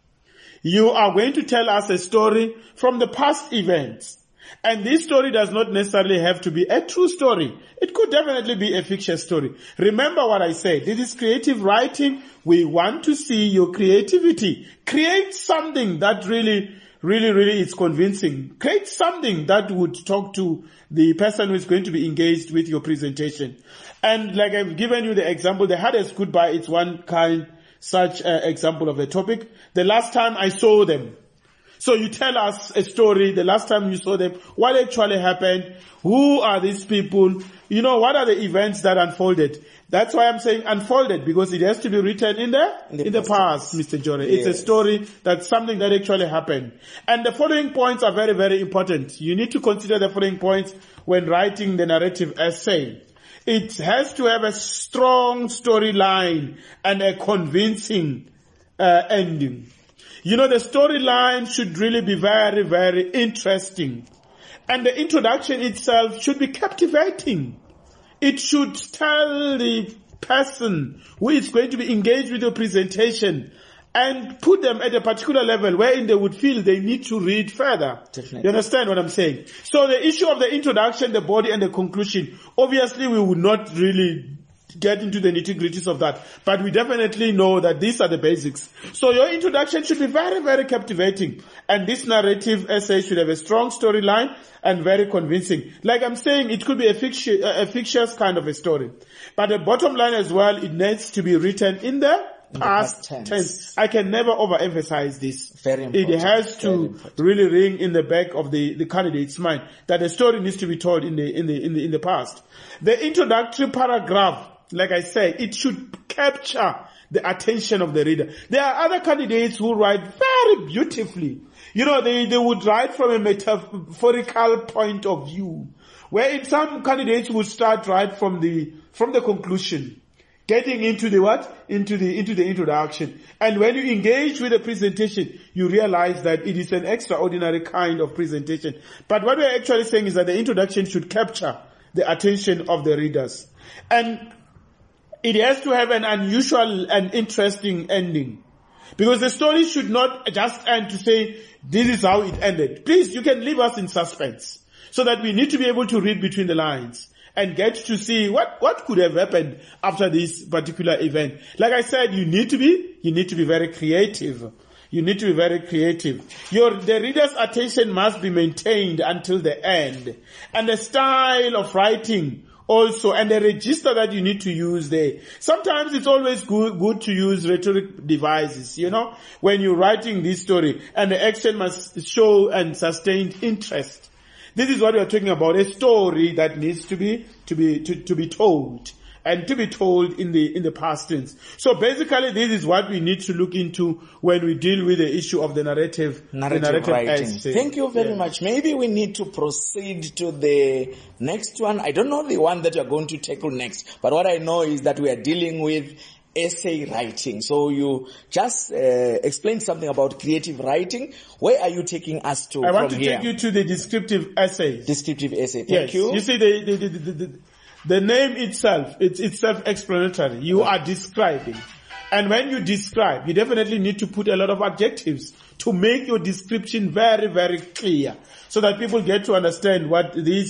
You are going to tell us a story from the past events. And this story does not necessarily have to be a true story. It could definitely be a fiction story. Remember what I said. This is creative writing. We want to see your creativity. Create something that really, really, really is convincing. Create something that would talk to the person who is going to be engaged with your presentation. And like I've given you the example, the hardest goodbye is one kind such an example of a topic. The last time I saw them. So you tell us a story, the last time you saw them, what actually happened, who are these people, you know, what are the events that unfolded. That's why I'm saying unfolded, because it has to be written in the, in the, in the past, Mister Jore. Yes. It's a story that's something that actually happened. And the following points are very, very important. You need to consider the following points when writing the narrative essay. It has to have a strong storyline and a convincing uh, ending. You know, the storyline should really be very, very interesting. And the introduction itself should be captivating. It should tell the person who is going to be engaged with your presentation and put them at a particular level wherein they would feel they need to read further. Definitely. You understand what I'm saying? So the issue of the introduction, the body, and the conclusion, obviously we would not really get into the nitty-gritties of that. But we definitely know that these are the basics. So your introduction should be very, very captivating. And this narrative essay should have a strong storyline and very convincing. Like I'm saying, it could be a, ficti- a fictitious kind of a story. But the bottom line as well, it needs to be written in the past tense. tense. I can never overemphasize this. Very important. It has to really ring in the back of the, the candidate's mind that the story needs to be told in the, in the, in the, in the past. The introductory paragraph, like I said, it should capture the attention of the reader. There are other candidates who write very beautifully. You know, they, they would write from a metaphorical point of view, where some candidates would start right from the, from the conclusion, getting into the what? Into the, into the introduction. And when you engage with the presentation, you realize that it is an extraordinary kind of presentation. But what we're actually saying is that the introduction should capture the attention of the readers. And it has to have an unusual and interesting ending. Because the story should not just end to say, this is how it ended. Please, you can leave us in suspense. So that we need to be able to read between the lines and get to see what, what could have happened after this particular event. Like I said, you need to be, you need to be very creative. You need to be very creative. Your, the reader's attention must be maintained until the end. And the style of writing also, and the register that you need to use there. Sometimes it's always good, good to use rhetoric devices, you know, when you're writing this story, and the action must show and sustain interest. This is what we are talking about, a story that needs to be, to be, to, to be told. And to be told in the, in the past tense. So basically this is what we need to look into when we deal with the issue of the narrative, narrative, the narrative writing. essay. Thank you very yeah. much. Maybe we need to proceed to the next one. I don't know the one that you're going to tackle next, but what I know is that we are dealing with essay writing. So you just uh, explained something about creative writing. Where are you taking us to? I want from to here? take you to the descriptive essay. Descriptive essay. Thank yes. you. You see the, the, the, the, the The name itself, it's, it's self-explanatory. You are describing. And when you describe, you definitely need to put a lot of adjectives to make your description very, very clear so that people get to understand what this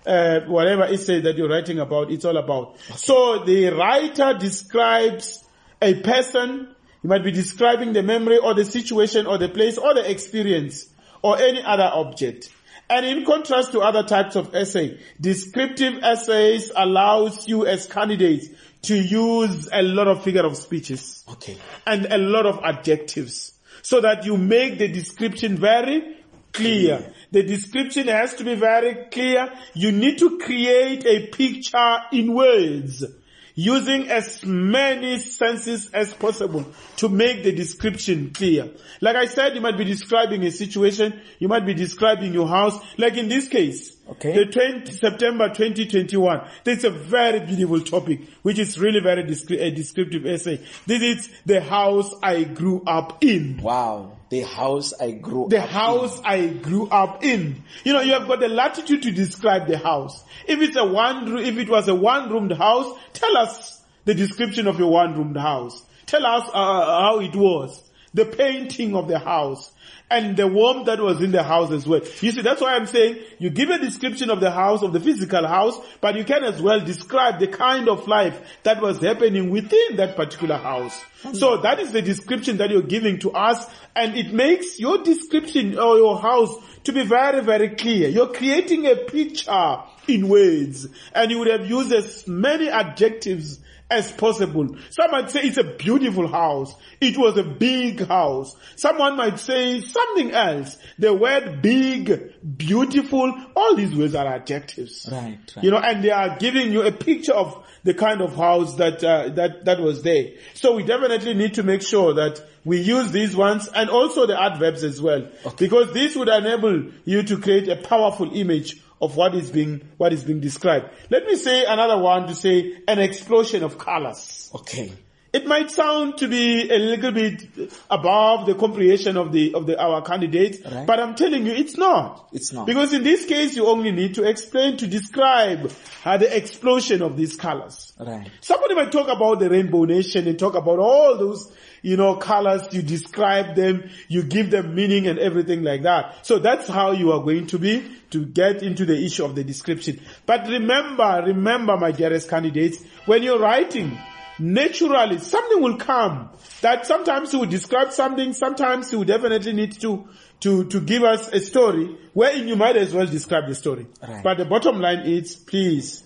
uh, whatever essay that you're writing about, it's all about. Okay. So the writer describes a person. He might be describing the memory or the situation or the place or the experience or any other object. And in contrast to other types of essay, descriptive essays allows you as candidates to use a lot of figure of speeches. Okay. And a lot of adjectives, so that you make the description very clear. clear. The description has to be very clear. You need to create a picture in words, using as many senses as possible to make the description clear. Like I said, you might be describing a situation, you might be describing your house. Like in this case, okay. the twentieth September twenty twenty-one, that's a very beautiful topic, which is really very descri- a descriptive essay. This is the house I grew up in. Wow. The house I grew the up in. The house I grew up in. You know, you have got the latitude to describe the house. If it's a one, if it was a one-roomed house, tell us the description of your one-roomed house. Tell us uh, how it was. The painting of the house. And the warmth that was in the house as well. You see, that's why I'm saying you give a description of the house, of the physical house, but you can as well describe the kind of life that was happening within that particular house. Mm-hmm. So that is the description that you're giving to us, and it makes your description or your house to be very, very clear. You're creating a picture in words, and you would have used as many adjectives as possible. Some might say it's a beautiful house. It was a big house. Someone might say something else. The word big, beautiful, all these words are adjectives. Right, right. You know, and they are giving you a picture of the kind of house that, uh, that, that was there. So we definitely need to make sure that we use these ones and also the adverbs as well. Okay. Because this would enable you to create a powerful image of what is being, what is being described. Let me say another one to say an explosion of colors. Okay. It might sound to be a little bit above the comprehension of the, of the, our candidates, right. But I'm telling you, it's not. It's not. Because in this case, you only need to explain, to describe uh, the explosion of these colors. Right. Somebody might talk about the Rainbow Nation and talk about all those, you know, colors, you describe them, you give them meaning and everything like that. So that's how you are going to be, to get into the issue of the description. But remember, remember my dearest candidates, when you're writing, naturally something will come that sometimes you will describe something, sometimes you will definitely need to, to, to give us a story wherein you might as well describe the story. Right. But the bottom line is, please,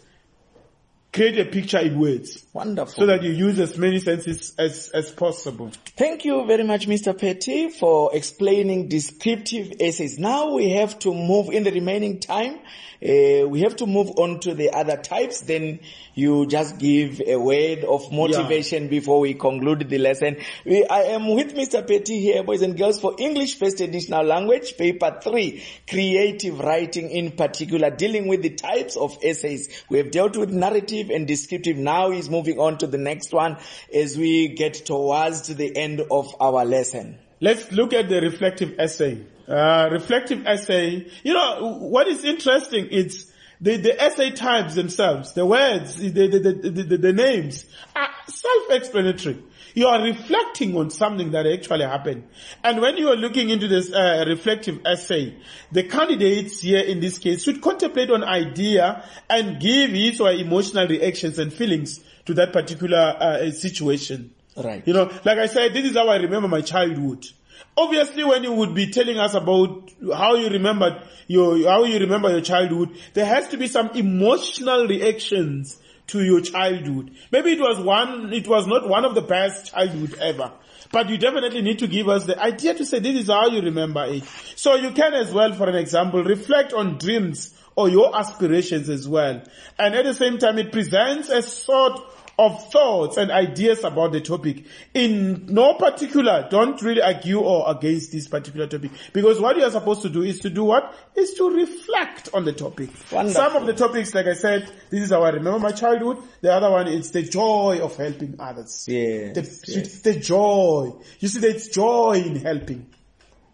create a picture in words. Wonderful. So that you use as many senses as, as possible. Thank you very much, Mister Petty, for explaining descriptive essays. Now we have to move in the remaining time. Uh, we have to move on to the other types. Then you just give a word of motivation yeah. before we conclude the lesson. We, I am with Mister Petty here, boys and girls, for English First Additional Language, paper three, creative writing in particular, dealing with the types of essays. We have dealt with narrative and descriptive. Now he's moving on to the next one as we get towards the end of our lesson. Let's look at the reflective essay. Uh, reflective essay, you know, what is interesting is the, the essay types themselves, the words, the, the, the, the, the names are self-explanatory. You are reflecting on something that actually happened. And when you are looking into this uh, reflective essay, the candidates here in this case should contemplate on idea and give his or her emotional reactions and feelings to that particular uh, situation. Right. You know, like I said, this is how I remember my childhood. Obviously, when you would be telling us about how you remembered your, how you remember your childhood, there has to be some emotional reactions to your childhood. Maybe it was one, it was not one of the best childhood ever. But you definitely need to give us the idea to say this is how you remember it. So you can as well, for an example, reflect on dreams or your aspirations as well. And at the same time, it presents a sort of thoughts and ideas about the topic. In no particular, don't really argue or against this particular topic. Because what you are supposed to do is to do what? Is to reflect on the topic. Wonderful. Some of the topics, like I said, this is how I remember my childhood. The other one is the joy of helping others. Yes, the, yes. It's the joy. You see, there's joy in helping.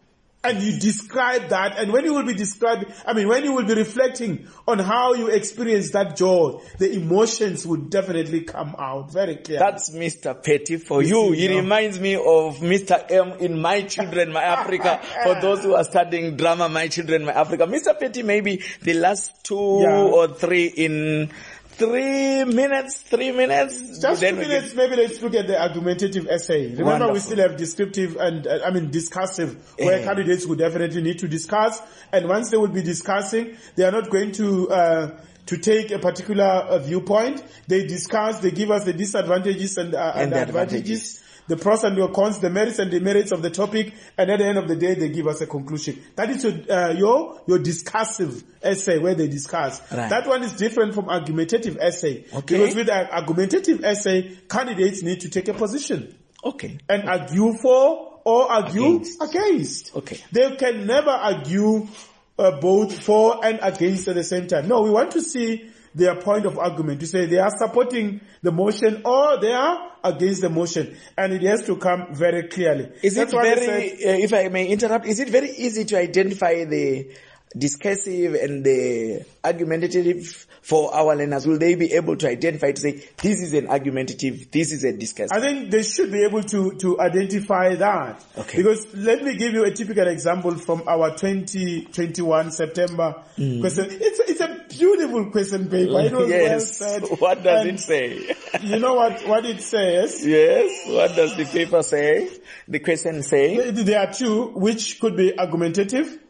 And you describe that, and when you will be describing, I mean, when you will be reflecting on how you experience that joy, the emotions would definitely come out very clearly. That's Mister Petty for you. He reminds me of Mister M in My Children, My Africa. For those who are studying drama, My Children, My Africa. Mister Petty, maybe the last two yeah. or three in Three minutes, three minutes. Just two minutes, maybe let's look at the argumentative essay. Remember, Wonderful. we still have descriptive and, uh, I mean, discursive, where yeah. candidates would definitely need to discuss. And once they will be discussing, they are not going to, uh, to take a particular uh, viewpoint. They discuss, they give us the disadvantages and, uh, and, and the advantages. advantages. The pros and the cons, the merits and demerits of the topic, and at the end of the day, they give us a conclusion. That is your, uh, your, your discursive essay where they discuss. Right. That one is different from argumentative essay. Okay. Because with an argumentative essay, candidates need to take a position. Okay. And argue for or argue against. against. Okay. They can never argue uh, both for and against at the same time. No, we want to see their point of argument, to say they are supporting the motion or they are against the motion, and it has to come very clearly. Is That's it very, uh, if I may interrupt, is it very easy to identify the discursive and the argumentative for our learners? Will they be able to identify, to say, this is an argumentative, this is a discursive? I think they should be able to, to identify that. Okay. Because let me give you a typical example from our twenty twenty-one September mm. question. It's a, it's a beautiful question paper. It was yes. well said. What does and it say? You know what, what it says? Yes. What does the paper say? The question say? There are two, which could be argumentative.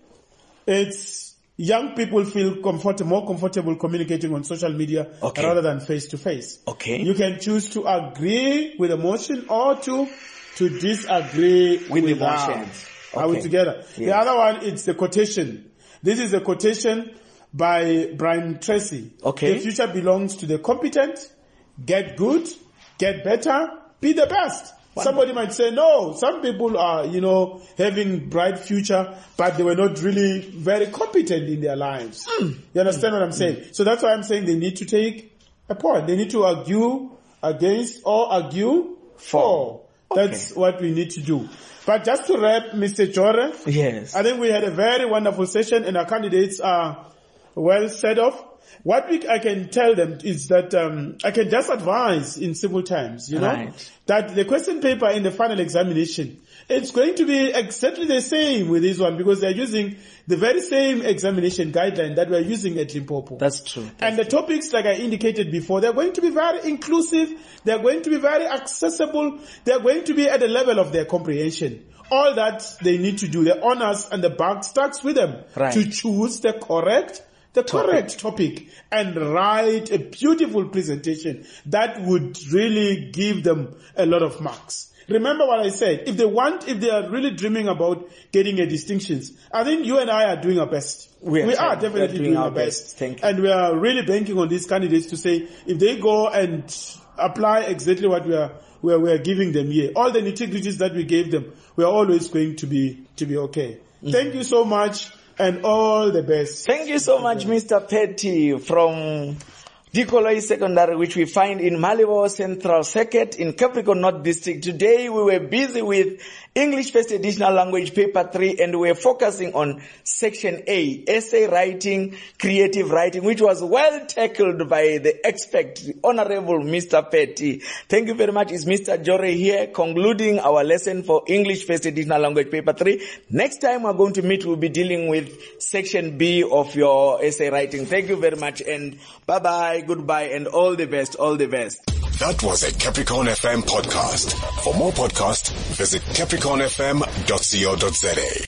It's young people feel comfortable, more comfortable communicating on social media okay. rather than face to face. Okay. You can choose to agree with the motion or to to disagree with, with the motion. Okay. Are we together? Yes. The other one, it's the quotation. This is a quotation by Brian Tracy. Okay. The future belongs to the competent. Get good, get better, be the best. Somebody might say, no, some people are, you know, having bright future, but they were not really very competent in their lives. Mm. You understand what I'm saying? Mm. So that's why I'm saying they need to take a point. They need to argue against or argue for. Okay. That's what we need to do. But just to wrap, Mister Jore, yes, I think we had a very wonderful session and our candidates are well set off. What we, I can tell them is that um, I can just advise in simple terms, you know, right. that the question paper in the final examination, it's going to be exactly the same with this one because they're using the very same examination guideline that we're using at Limpopo. That's true. That's and the true. topics, like I indicated before, they're going to be very inclusive, they're going to be very accessible, they're going to be at the level of their comprehension. All that they need to do, the honors and the buck starts with them right. to choose the correct the correct topic. topic and write a beautiful presentation that would really give them a lot of marks. Remember what I said, if they want, if they are really dreaming about getting a distinctions, I think you and I are doing our best. We are, we are definitely doing, doing our best. best. Thank you. And we are really banking on these candidates to say, if they go and apply exactly what we are, we are, we are giving them here, all the nitty-gritties that we gave them, we are always going to be, to be okay. Mm-hmm. Thank you so much. And all the best. Thank you so much, Mister Petty, from Dikoloi Secondary, which we find in Malibo Central Circuit in Capricorn North District. Today we were busy with English First Additional Language Paper three, and we were focusing on Section A, Essay Writing, Creative Writing, which was well tackled by the expert, the Honorable Mister Petty. Thank you very much. It's Mister Jore here, concluding our lesson for English First Additional Language Paper three. Next time we're going to meet, we'll be dealing with Section B of your essay writing. Thank you very much, and bye-bye, goodbye, and all the best, all the best. That was a Capricorn F M podcast. For more podcasts, visit capricorn f m dot co dot za.